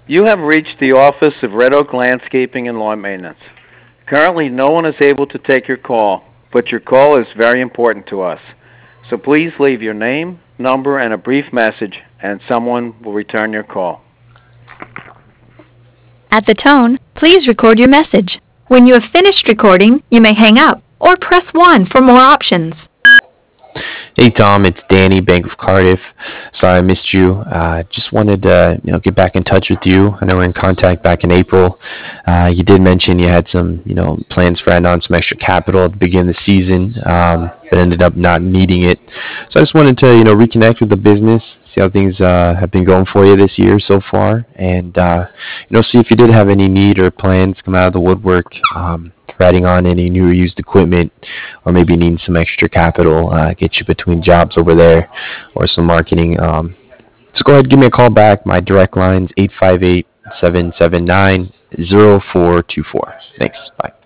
You have reached the office of Red Oak Landscaping and Lawn Maintenance. Currently, no one is able to take your call, but your call is very important to us. So please leave your name, number, and a brief message, and someone will return your call. At the tone, please record your message. When you have finished recording, you may hang up or press 1 for more options. Hey Tom, it's Danny, Bank of Cardiff. Sorry I missed you. Just wanted to get back in touch with you. I know we're in contact back in April. You did mention you had some plans for adding on some extra capital at the beginning of the season, but ended up not needing it. So I just wanted to reconnect with the business, see how things have been going for you this year so far, and see if you did have any need or plans come out of the woodwork. For adding on any new or used equipment, or maybe needing some extra capital, get you between jobs over there, or some marketing. So go ahead, give me a call back. My direct line's 858-779-0424. Thanks. Bye.